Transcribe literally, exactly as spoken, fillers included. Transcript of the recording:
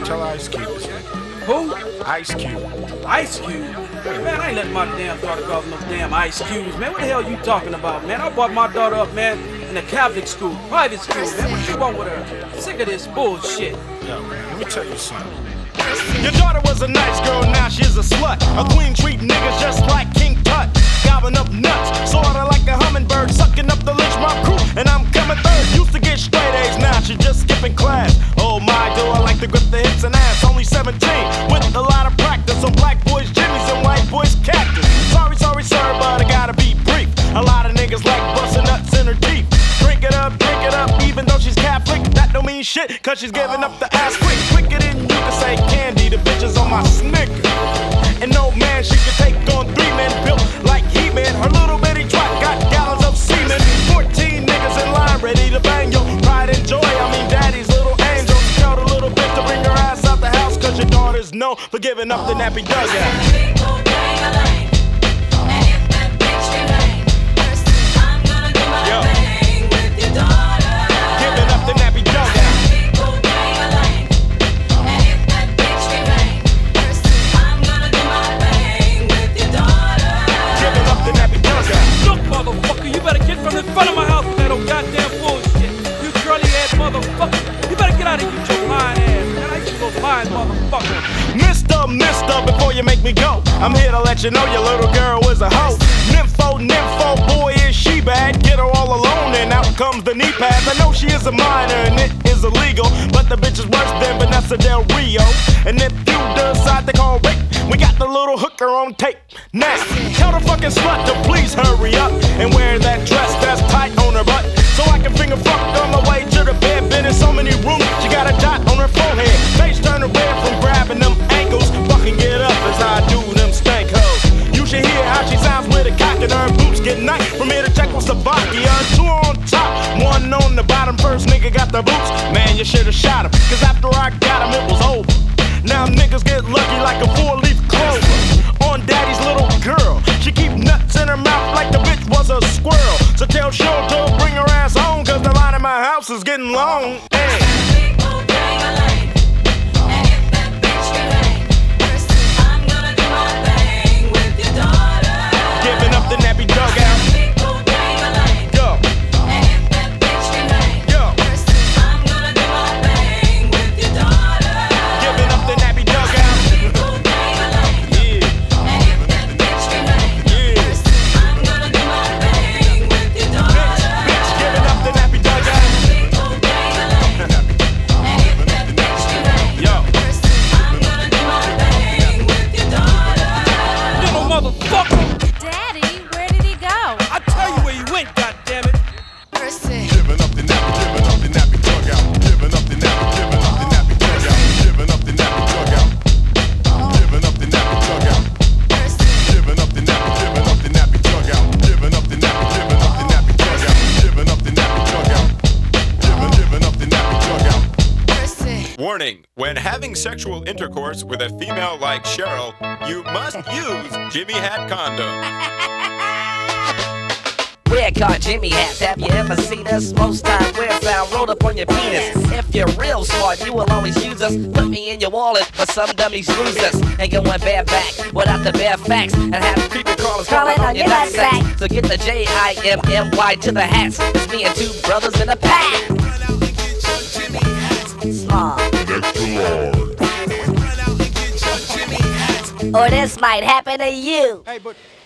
Tell Ice Cube. Who? Ice Cube. Ice Cube? Man, I ain't letting my damn daughter go off no damn Ice Cubes, man. What the hell you talking about, man? I brought my daughter up, man, in a Catholic school, private school, man. What you want with her? Sick of this bullshit. Yo, man, let me tell you something. Your daughter was a nice girl, now she's a slut. A queen treat niggas just like King Tut. Gobbling up nuts, sorta like a hummingbird, sucking up the lynch mob crew, and I'm coming third. Used to get straight A's, now she's just skipping class. Oh my, do I like to grip the hips and ass. Only seventeen, with a lot of practice on black boys' jimmies and white boys' cactus. Sorry, sorry, sir, but I gotta be brief. A lot of niggas like busting nuts in her teeth. Drink it up, drink it up, even though she's Catholic, that don't mean shit, cause she's giving up the ass quick. Quicker than you can say candy, the bitches on my Snickers. And no man, she can take on three men built like He-Man. Her little bitty twat got gallons of semen. Fourteen niggas in line ready to bang your pride and joy. I mean daddy's little angel. Tell the little bitch to bring her ass out the house, cause your daughter's known for giving up the nappy dugout. In front of my house with that old goddamn bullshit. You curly ass motherfucker. You better get out of here with your lying ass, man. I used to go lying motherfucker. Mister, mister, before you make me go, I'm here to let you know your little girl is a hoe. Nympho, nympho, boy, is she bad? Get her all alone and out comes the knee pads. I know she is a minor and it is illegal, but the bitch is worse than Vanessa Del Rio. And if you decide to call rape, we got the little hooker on tape. Now, tell the fucking slut to please hurry up and wear that dress that's tight on her butt, so I can finger fuck on the way to the bed. Been in so many rooms, she got a dot on her forehead. Face turned red from grabbing them ankles. Fucking get up as I do them stank hoes. You should hear how she sounds with a cock and her boots get nice. From here to Czechoslovakia, two on top, one on the bottom. First nigga got the boots, man, you should've shot him, cause after I got him, it was over. Now niggas get lucky like a four-leaf clover on daddy's little girl. She keep nuts in her mouth like the bitch was a squirrel. So tell Sean to bring her ass home, cause the line in my house is getting long. Hey. Giving up the nappy dugout. Warning, when having sexual intercourse with a female like Cheryl, you must use Jimmy Hat condom. We're called Jimmy Hats. Have you ever seen us? Most time we're found rolled up on your penis. If you're real smart, you will always use us. Put me in your wallet, but some dummies lose us. And going bareback without the bare facts, and have creepy crawlers crawling on your nutsack. So get the J I M M Y to the hats. It's me and two brothers in a pack. Small. Or this might happen to you. Hey, but